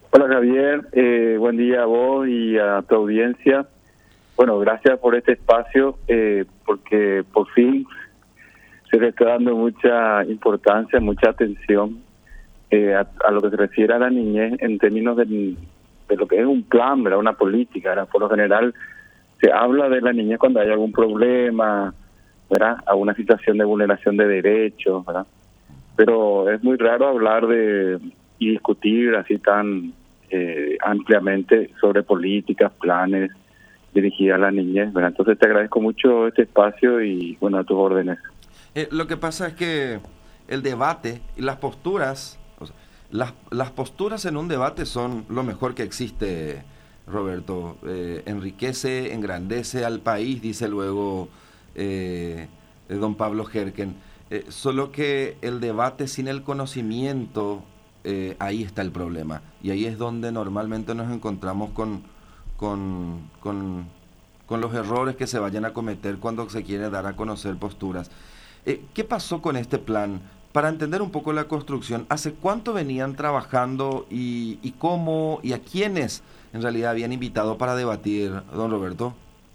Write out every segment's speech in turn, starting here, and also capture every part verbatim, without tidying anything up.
Hola Javier, eh, buen día a vos y a tu audiencia. Bueno, gracias por este espacio, eh, porque por fin se le está dando mucha importancia, mucha atención eh, a, a lo que se refiere a la niñez en términos de, de lo que es un plan, ¿verdad? Una política, ¿verdad? Por lo general se habla de la niñez cuando hay algún problema, ¿verdad? Alguna situación de vulneración de derechos, ¿verdad? Pero es muy raro hablar de y discutir así tan eh, ampliamente sobre políticas, planes dirigidas a la niñez, ¿verdad? Entonces te agradezco mucho este espacio y bueno, a tus órdenes. Eh, lo que pasa es que el debate y las posturas, o sea, las, las posturas en un debate son lo mejor que existe, Roberto. Eh, enriquece, engrandece al país, dice luego eh, eh, don Pablo Gerken. Eh, solo que el debate sin el conocimiento, eh, ahí está el problema. Y ahí es donde normalmente nos encontramos con, con, con, con los errores que se vayan a cometer cuando se quiere dar a conocer posturas. Eh, ¿Qué pasó con este plan? Para entender un poco la construcción, ¿hace cuánto venían trabajando y, y cómo y a quiénes en realidad habían invitado para debatir, don Roberto?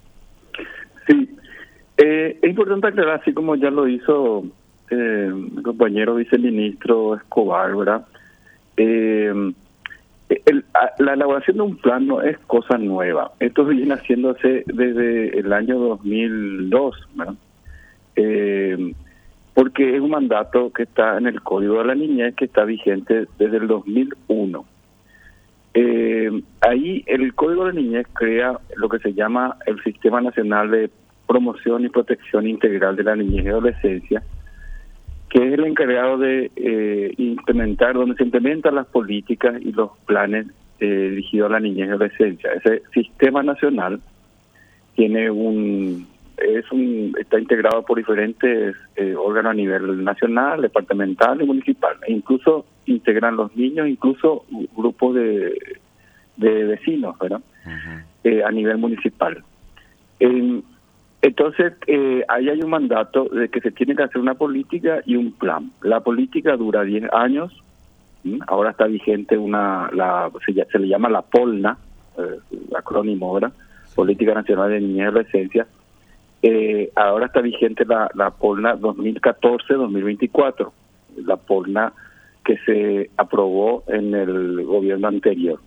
Sí, eh, es importante aclarar, así como ya lo hizo eh, mi compañero viceministro Escobar, ¿verdad? Eh, el, la elaboración de un plan no es cosa nueva. Esto viene haciéndose desde el año dos mil dos, ¿verdad? Eh, porque es un mandato que está en el Código de la Niñez, que está vigente desde el dos mil uno. Eh, ahí el Código de la Niñez crea lo que se llama el Sistema Nacional de Promoción y Protección Integral de la Niñez y Adolescencia, que es el encargado de eh, implementar, donde se implementan las políticas y los planes eh, dirigidos a la niñez y adolescencia. Ese sistema nacional tiene un es un está integrado por diferentes eh, órganos a nivel nacional, departamental y municipal. E incluso integran los niños, incluso grupos de, de vecinos, ¿verdad? Uh-huh. Eh, a nivel municipal. Eh, entonces, eh, ahí hay un mandato de que se tiene que hacer una política y un plan. La política dura diez años. ¿sí? Ahora está vigente una la se, se le llama la POLNA, eh, el acrónimo, ¿verdad? Política Nacional de Niñez y Adolescencia. Eh, ahora está vigente la, la POLNA dos mil catorce dos mil veinticuatro, la POLNA que se aprobó en el gobierno anterior.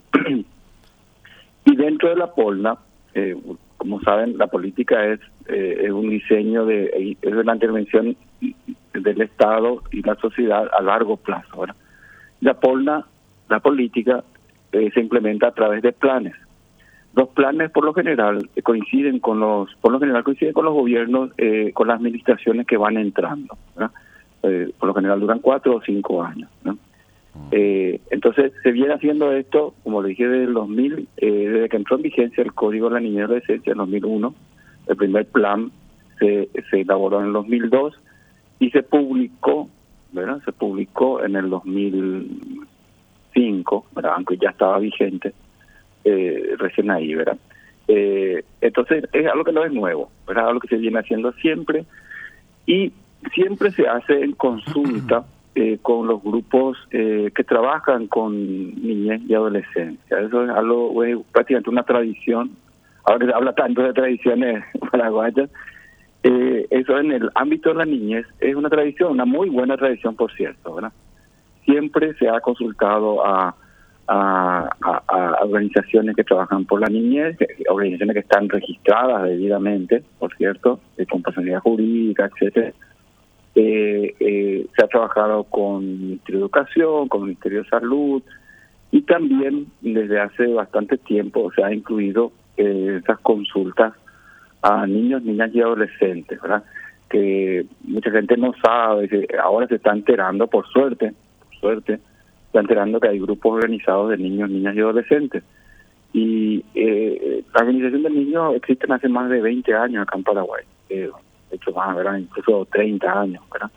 Y dentro de la POLNA, eh, como saben, la política es, eh, es un diseño, de es una intervención del Estado y la sociedad a largo plazo. ¿verdad? La POLNA, la política, eh, se implementa a través de planes. Los planes por lo general coinciden con los, por lo general coinciden con los gobiernos, eh, con las administraciones que van entrando. Eh, por lo general duran cuatro o cinco años. ¿no? Eh, entonces se viene haciendo esto, como le dije, desde el dos mil, eh, desde que entró en vigencia el Código de la Niñez y Adolescencia en dos mil uno. El primer plan se, se elaboró en el dos mil dos y se publicó, ¿verdad? Se publicó en el dos mil cinco, ¿verdad? Aunque ya estaba vigente. Eh, recién ahí, ¿verdad? Eh, entonces es algo que no es nuevo, ¿verdad? Algo que se viene haciendo siempre y siempre se hace en consulta eh, con los grupos eh, que trabajan con niñez y adolescencia. Eso es algo, es prácticamente una tradición. Ahora que se habla tanto de tradiciones paraguayas, eh, eso en el ámbito de la niñez es una tradición, una muy buena tradición, por cierto, ¿verdad? Siempre se ha consultado a A, a, a organizaciones que trabajan por la niñez, organizaciones que están registradas debidamente, por cierto, eh, con personalidad jurídica, etcétera. Eh, eh, se ha trabajado con el Ministerio de Educación, con el Ministerio de Salud, y también desde hace bastante tiempo se ha incluido eh, esas consultas a niños, niñas y adolescentes, ¿verdad? Que mucha gente no sabe, que ahora se está enterando, por suerte, por suerte, está enterando que hay grupos organizados de niños, niñas y adolescentes. Y eh, la organización de niños existen hace más de veinte años acá en Paraguay. Eh, de hecho, más, ¿verdad? Incluso treinta años, ¿verdad?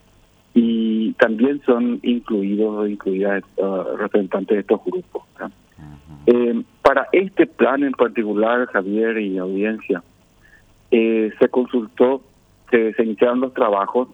Y también son incluidos, incluidas uh, representantes de estos grupos, ¿verdad? Uh-huh. Eh, para este plan en particular, Javier y audiencia, eh, se consultó, que se iniciaron los trabajos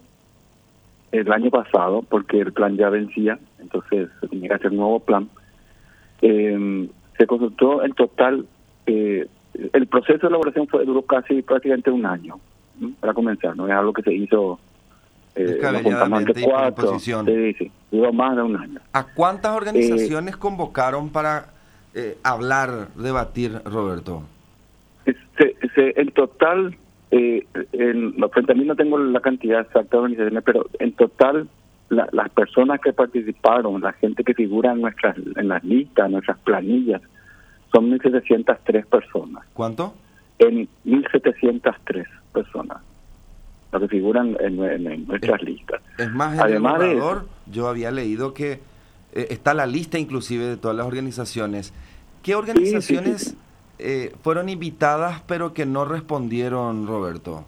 el año pasado, porque el plan ya vencía, entonces se tenía que hacer un nuevo plan. Eh, se consultó en total, eh, el proceso de elaboración fue, duró casi prácticamente un año, ¿no? Para comenzar, no es algo que se hizo eh, descabelladamente y por imposición. Sí, sí, duró más de un año. ¿A cuántas organizaciones eh, convocaron para eh, hablar, debatir, Roberto? Se, se, en total, eh, en, no, frente a mí no tengo la cantidad exacta de organizaciones, pero en total la, las personas que participaron, la gente que figura en nuestras en las listas, en nuestras planillas, son mil setecientas tres personas. ¿Cuánto? En mil setecientas tres personas, las que figuran en, en, en nuestras es, listas. Es más, en Además el borrador, de yo había leído que eh, está la lista inclusive de todas las organizaciones. ¿Qué organizaciones sí, sí, sí. Eh, fueron invitadas pero que no respondieron, Roberto?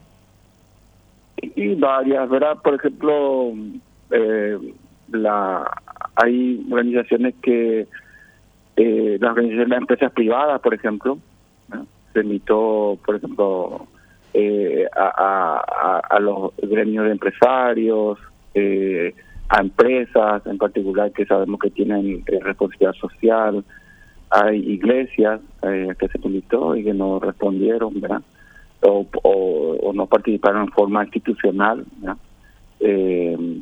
Y, y varias, ¿verdad? Por ejemplo, eh, la hay organizaciones que, eh, las organizaciones de empresas privadas, por ejemplo, ¿no? Se invitó, por ejemplo, eh, a, a, a los gremios de empresarios, eh, a empresas en particular que sabemos que tienen eh, responsabilidad social. Hay iglesias eh, que se invitó y que no respondieron, ¿verdad? O, o, o no participaron en forma institucional, ¿verdad? Eh,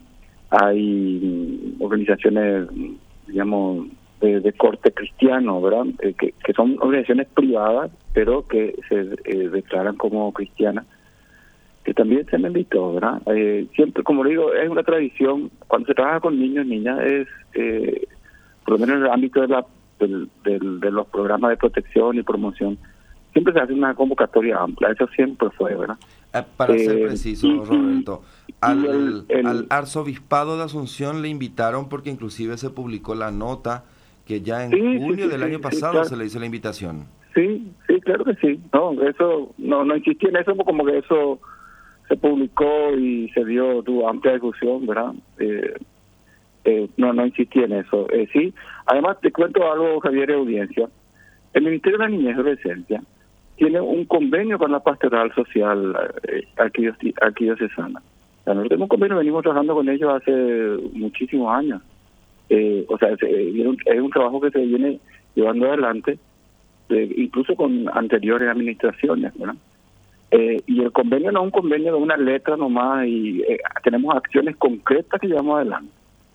hay organizaciones, digamos, de, de corte cristiano, ¿verdad? Eh, que, que son organizaciones privadas, pero que se eh, declaran como cristianas, que también se me invitó, ¿verdad? Eh, siempre, como digo, es una tradición, cuando se trabaja con niños, niñas, es, eh, por lo menos en el ámbito de la Del, del, de los programas de protección y promoción, siempre se hace una convocatoria amplia, eso siempre fue, ¿verdad? Eh, para eh, ser preciso, y, Roberto, y, al, y el, el, al arzobispado de Asunción le invitaron porque inclusive se publicó la nota que ya en sí, julio sí, del sí, año sí, pasado claro. se le hizo la invitación. Sí, sí, claro que sí. No, eso no no insistí en eso, como que eso se publicó y se dio tu amplia discusión, ¿verdad? Eh, Eh, no, no insistí en eso. Eh, sí, además te cuento algo, Javier, de audiencia. El Ministerio de la Niñez y Adolescencia tiene un convenio con la Pastoral Social eh, arquidiocesana. O sea, nosotros tenemos un convenio, venimos trabajando con ellos hace muchísimos años. Eh, o sea, es, es un trabajo que se viene llevando adelante, eh, incluso con anteriores administraciones, ¿verdad? Eh, y el convenio no es un convenio de una letra nomás, y eh, tenemos acciones concretas que llevamos adelante.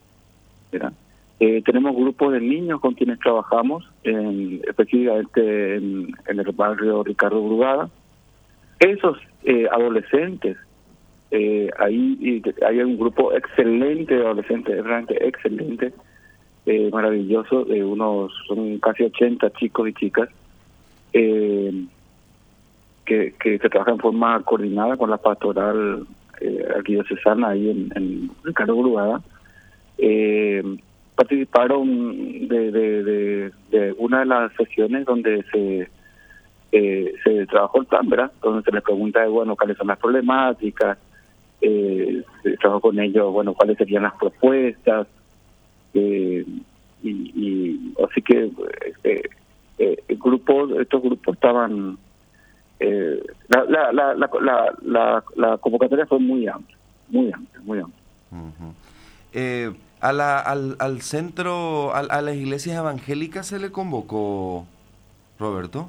Eh, tenemos grupos de niños con quienes trabajamos, en, específicamente en, en el barrio Ricardo Brugada. Esos eh, adolescentes, eh, ahí hay un grupo excelente de adolescentes, realmente excelente, eh, maravilloso, de unos, son casi ochenta chicos y chicas, eh, que, que se trabajan en forma coordinada con la pastoral eh, arquidiocesana ahí en, en Ricardo Brugada. Eh, participaron de, de, de, de una de las sesiones donde se eh, se trabajó el plan, ¿verdad? Donde se les pregunta, de, bueno, cuáles son las problemáticas, eh, se trabajó con ellos, bueno, cuáles serían las propuestas, eh, y, y así que eh, eh, grupos, estos grupos estaban, eh, la, la, la, la, la, la, la convocatoria fue muy amplia, muy amplia, muy amplia. Uh-huh. Eh, a la, al, al centro, a, a las iglesias evangélicas se le convocó, Roberto.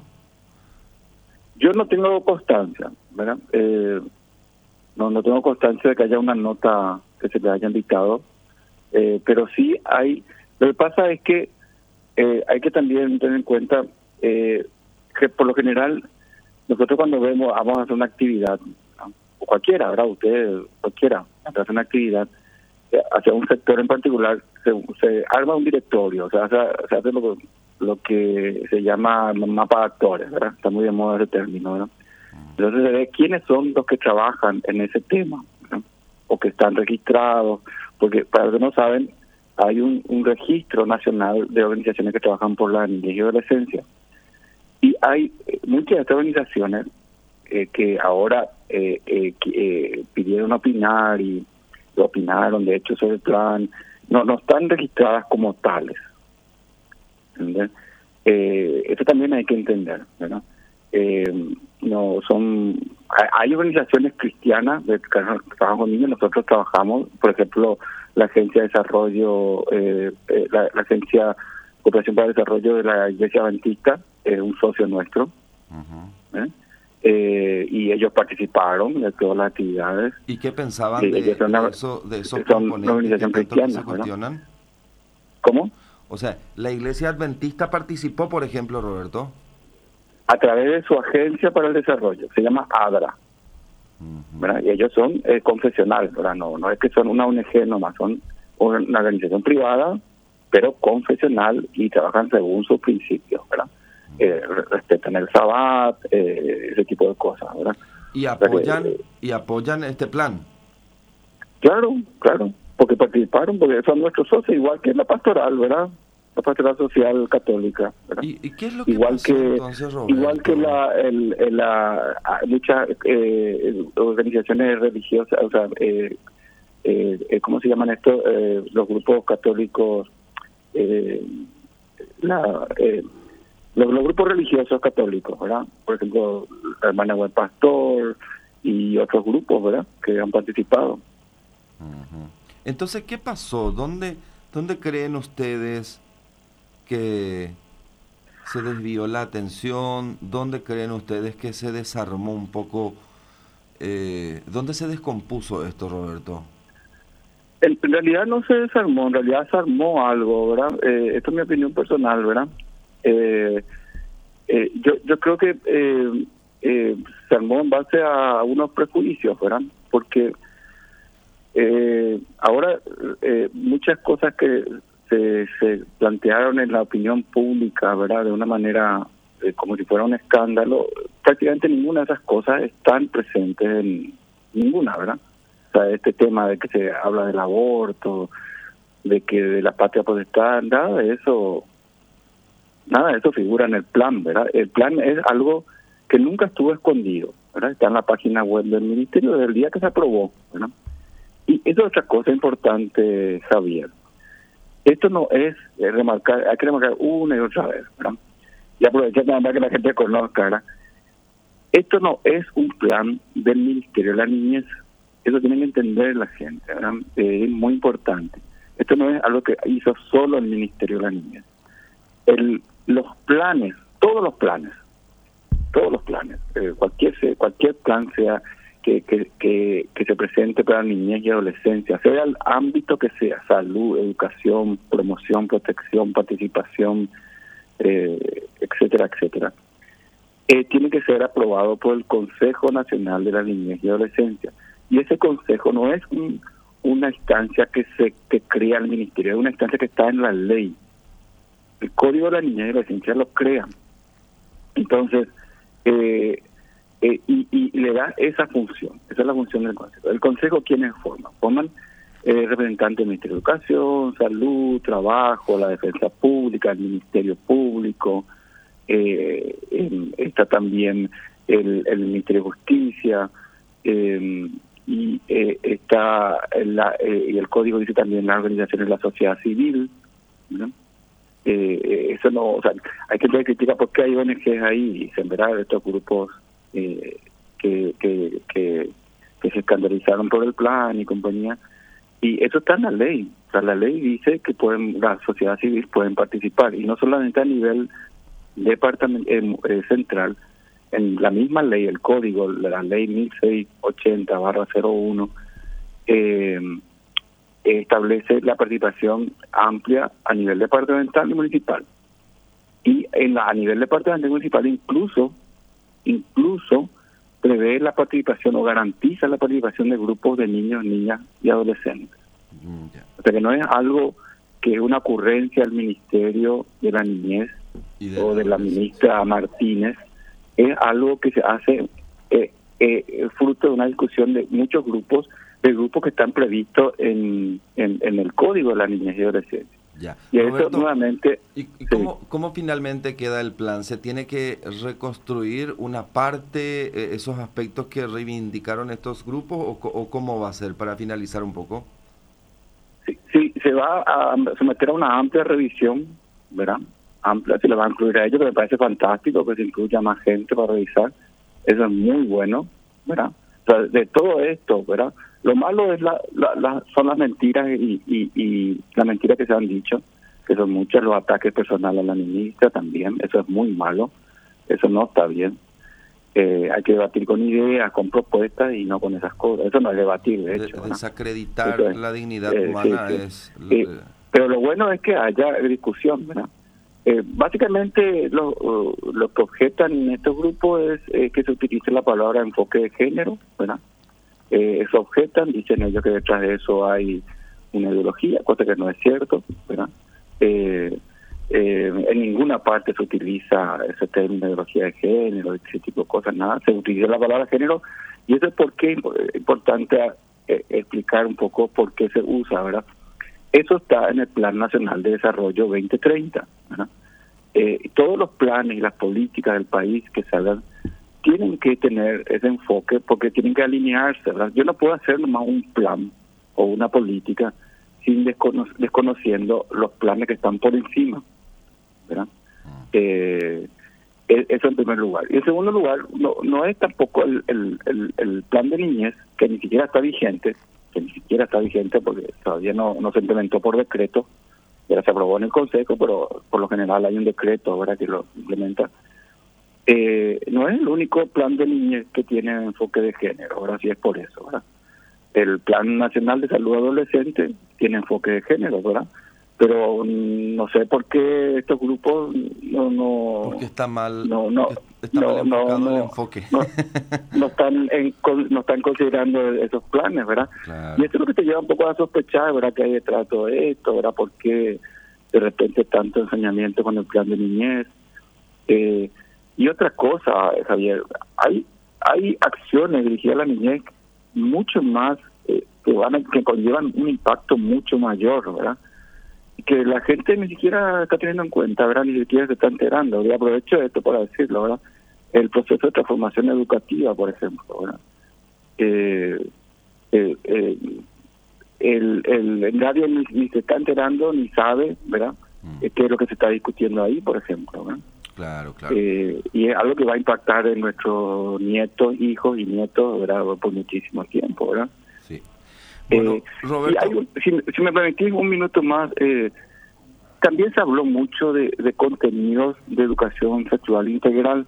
Yo no tengo constancia, ¿verdad? Eh, no, no tengo constancia de que haya una nota que se le haya indicado, eh, pero sí hay. Lo que pasa es que eh, hay que también tener en cuenta eh, que por lo general nosotros cuando vemos vamos a hacer una actividad, ¿no? O cualquiera, ¿verdad? Usted, cualquiera, hace una actividad hacia un sector en particular, se, se arma un directorio, o sea, se, se hace lo, lo que se llama mapa de actores, ¿verdad? Está muy de moda ese término, ¿verdad? Entonces se ve quiénes son los que trabajan en ese tema, ¿verdad? O que están registrados, porque para los que no saben, hay un, un registro nacional de organizaciones que trabajan por la niñez y adolescencia. Y hay eh, muchas de estas organizaciones eh, que ahora eh, eh, que, eh, pidieron opinar y opinaron, de hecho, sobre el plan, no no están registradas como tales. ¿Entendés? Eh, esto también hay que entender, ¿verdad? Eh, no son hay, hay organizaciones cristianas de que trabajan con niños, nosotros trabajamos, por ejemplo, la Agencia de Desarrollo, eh, eh, la, la Agencia Cooperación para el Desarrollo de la Iglesia Adventista, es un socio nuestro, uh-huh. ¿eh? Eh, y ellos participaron de todas las actividades. ¿Y qué pensaban de, de, una, de, eso, de esos son una organización que cristiana, se cuestionan? ¿no? ¿Cómo? O sea, ¿la Iglesia Adventista participó, por ejemplo, Roberto? A través de su agencia para el desarrollo, se llama ADRA. Uh-huh. ¿Verdad? Y ellos son eh, confesionales, ¿verdad? No, no es que son una O N G nomás, son una organización privada, pero confesional, y trabajan según sus principios, ¿verdad? Eh, respetan el Sabbat, eh, ese tipo de cosas, ¿verdad? ¿Y apoyan, eh, y apoyan este plan? Claro, claro, porque participaron, porque son nuestros socios, igual que la pastoral, ¿verdad? La pastoral social católica, ¿verdad? ¿Y, y qué es lo que igual pasó, que entonces, Roberto? Igual que la, el, el, la muchas eh, organizaciones religiosas, o sea, eh, eh, ¿cómo se llaman esto? Eh, los grupos católicos, eh, la... Eh, Los, los grupos religiosos católicos, ¿verdad? Por ejemplo, la Hermana Buen Pastor y otros grupos, ¿verdad? Que han participado. Uh-huh. Entonces, ¿qué pasó? ¿Dónde, dónde creen ustedes que se desvió la atención? ¿Dónde creen ustedes que se desarmó un poco? Eh, ¿Dónde se descompuso esto, Roberto? En, en realidad no se desarmó, en realidad se armó algo, ¿verdad? Eh, esto es mi opinión personal, ¿verdad? Eh, eh, yo yo creo que eh, eh, se armó en base a unos prejuicios, ¿verdad? Porque eh, ahora eh, muchas cosas que se, se plantearon en la opinión pública, ¿verdad? De una manera eh, como si fuera un escándalo, prácticamente ninguna de esas cosas están presentes en ninguna, ¿verdad? O sea, este tema de que se habla del aborto, de que de la patria potestad, nada de eso. Nada de eso figura en el plan, ¿verdad? El plan es algo que nunca estuvo escondido, ¿verdad? Está en la página web del ministerio desde el día que se aprobó, ¿verdad? Y eso es otra cosa importante, Javier. Esto no es eh, remarcar, hay que remarcar una y otra vez, ¿verdad? Y aprovechar para que la gente conozca, ¿verdad? Esto no es un plan del Ministerio de la Niñez. Eso tiene que entender la gente, ¿verdad? Eh, es muy importante. Esto no es algo que hizo solo el Ministerio de la Niñez. El los planes, todos los planes, todos los planes, eh, cualquier cualquier plan sea que, que, que, que se presente para niñez y adolescencia, sea el ámbito que sea, salud, educación, promoción, protección, participación, eh, etcétera, etcétera, eh, tiene que ser aprobado por el Consejo Nacional de la Niñez y Adolescencia. Y ese consejo no es un, una instancia que se que crea el ministerio, es una instancia que está en la ley. El Código de la Niñez y la Adolescencia lo crea. Entonces, eh, eh, y, y le da esa función. Esa es la función del Consejo. ¿El Consejo quiénes forman? Forman eh, representantes del Ministerio de Educación, Salud, Trabajo, la Defensa Pública, el Ministerio Público, eh, el, está también el, el Ministerio de Justicia, eh, y eh, está la, eh, y el Código dice también las organizaciones de la sociedad civil, ¿no? Eh, eso no, o sea, hay que tener crítica porque hay O N Ges ahí, y se verá de estos grupos eh, que, que, que, que se escandalizaron por el plan y compañía, y eso está en la ley. O sea, la ley dice que pueden, la sociedad civil pueden participar, y no solamente a nivel departamento eh, eh, central, en la misma ley, el código, la ley mil seiscientos ochenta barra cero uno, eh, establece la participación amplia a nivel departamental y municipal. Y en la, a nivel departamental y municipal incluso incluso prevé la participación o garantiza la participación de grupos de niños, niñas y adolescentes. Mm, yeah. O sea que no es algo que es una ocurrencia del Ministerio de la Niñez de o de la ministra Martínez, es algo que se hace eh, eh, fruto de una discusión de muchos grupos, de grupos que están previstos en, en, en el Código de la Niñez y Adolescencia. Ya. Y Roberto, eso nuevamente... ¿Y, y cómo, cómo finalmente queda el plan? ¿Se tiene que reconstruir una parte, eh, esos aspectos que reivindicaron estos grupos, o, o cómo va a ser para finalizar un poco? Sí, sí, se va a someter a una amplia revisión, ¿verdad? Amplia, se le va a incluir a ellos, que me parece fantástico que se incluya más gente para revisar. Eso es muy bueno, ¿verdad? O sea, de todo esto, ¿verdad? Lo malo es la, la, la son las mentiras y, y, y las mentiras que se han dicho. que son muchos los ataques personales a la ministra también, eso es muy malo, eso no está bien. Eh, hay que debatir con ideas, con propuestas y no con esas cosas. Eso no es debatir, de hecho. De, desacreditar es, la dignidad eh, humana sí, sí. es... Eh, pero lo bueno es que haya discusión, ¿verdad? Eh, básicamente lo, lo que objetan en estos grupos es eh, que se utilice la palabra enfoque de género, ¿verdad? Eh, eso objetan, dicen ellos que detrás de eso hay una ideología, cosa que no es cierto, ¿verdad? Eh, Eh, en ninguna parte se utiliza ese término de ideología de género, ese tipo de cosas, nada, se utiliza la palabra género, y eso es porque es importante eh, explicar un poco por qué se usa, ¿verdad? Eso está en el Plan Nacional de Desarrollo veinte treinta, ¿verdad? Eh, todos los planes y las políticas del país que salgan tienen que tener ese enfoque porque tienen que alinearse, ¿verdad? Yo no puedo hacer nomás un plan o una política sin descono- desconociendo los planes que están por encima, ¿verdad? Eh, eso en primer lugar. Y en segundo lugar, no no es tampoco el, el, el, el plan de niñez, que ni siquiera está vigente, que ni siquiera está vigente porque todavía no, no se implementó por decreto, ya se aprobó en el Consejo, pero por lo general hay un decreto ahora que lo implementa. Eh, no es el único plan de niñez que tiene enfoque de género, ahora sí es por eso, ¿verdad? El Plan Nacional de Salud Adolescente tiene enfoque de género, ¿verdad? Pero no sé por qué estos grupos no no porque está mal no no está no, mal enfocado no, el enfoque no, no están en, no están considerando esos planes, ¿verdad? Claro. Y eso es lo que te lleva un poco a sospechar, ¿verdad? Que hay detrás de todo esto, ¿verdad? ¿Por qué de repente tanto ensañamiento con el plan de niñez? Eh, y otra cosa, Javier, hay hay acciones dirigidas a la niñez mucho más eh, que van a, que conllevan un impacto mucho mayor, ¿verdad? Que la gente ni siquiera está teniendo en cuenta, ¿verdad? Ni siquiera se está enterando. Y aprovecho esto para decirlo, ¿verdad? El proceso de transformación educativa, por ejemplo, ¿verdad? Eh, eh, eh, el, el, nadie ni, ni se está enterando ni sabe, ¿verdad? Mm. Eh, qué es lo que se está discutiendo ahí, por ejemplo, ¿verdad? Claro, claro. Eh, y es algo que va a impactar en nuestros nietos, hijos y nietos, ¿verdad? Por muchísimo tiempo, ¿verdad? Sí. Bueno, eh, Roberto... y hay un, si, si me permitís un minuto más, eh, también se habló mucho de, de contenidos de educación sexual integral.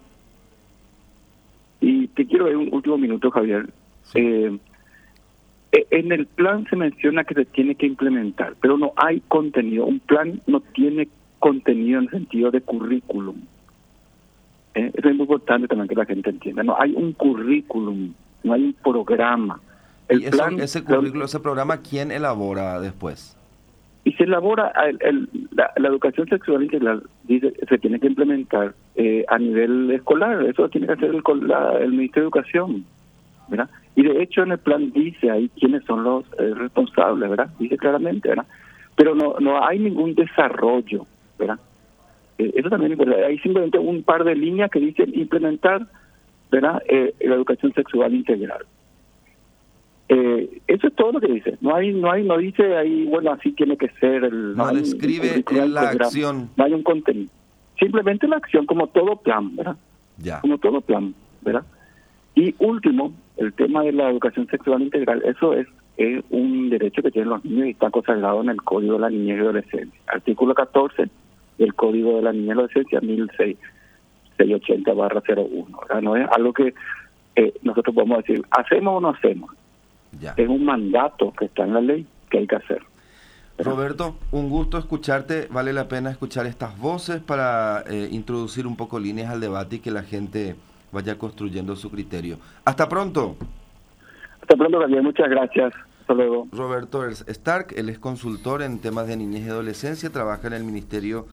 Y te quiero dar un último minuto, Javier. Sí. Eh, en el plan se menciona que se tiene que implementar, pero no hay contenido. Un plan no tiene contenido en el sentido de currículum. Eh, eso es muy importante también que la gente entienda. No hay un currículum, no hay un programa. El ¿Y eso, plan, ese currículo, ese programa, quién elabora después? Y se elabora, el, el, la, la educación sexual integral dice, se tiene que implementar eh, a nivel escolar, eso tiene que hacer el, la, el Ministerio de Educación, ¿verdad? Y de hecho en el plan dice ahí quiénes son los eh, responsables, ¿verdad? Dice claramente, ¿verdad? Pero no no hay ningún desarrollo, ¿verdad? Eh, eso también es verdad. Hay simplemente un par de líneas que dicen implementar, ¿verdad? Eh, la educación sexual integral. Eh, eso es todo lo que dice. No hay, no hay, no dice ahí, bueno, así tiene que ser. El, no, no describe en la acción. No hay un contenido. Simplemente la acción, como todo plan, ¿verdad? Ya. Como todo plan, ¿verdad? Y último, el tema de la educación sexual integral, eso es, es un derecho que tienen los niños y está consagrado en el Código de la Niñez y Adolescencia. Artículo catorce del Código de la Niñez y Adolescencia, mil seiscientos ochenta barra cero uno, ¿verdad? No es algo que eh, nosotros podemos decir, ¿hacemos o no hacemos? Ya. Es un mandato que está en la ley que hay que hacer. ¿Verdad? Roberto, un gusto escucharte. Vale la pena escuchar estas voces para eh, introducir un poco líneas al debate y que la gente vaya construyendo su criterio. Hasta pronto. Hasta pronto, Gabriel. Muchas gracias. Hasta luego. Roberto Stark, él es consultor en temas de niñez y adolescencia, trabaja en el Ministerio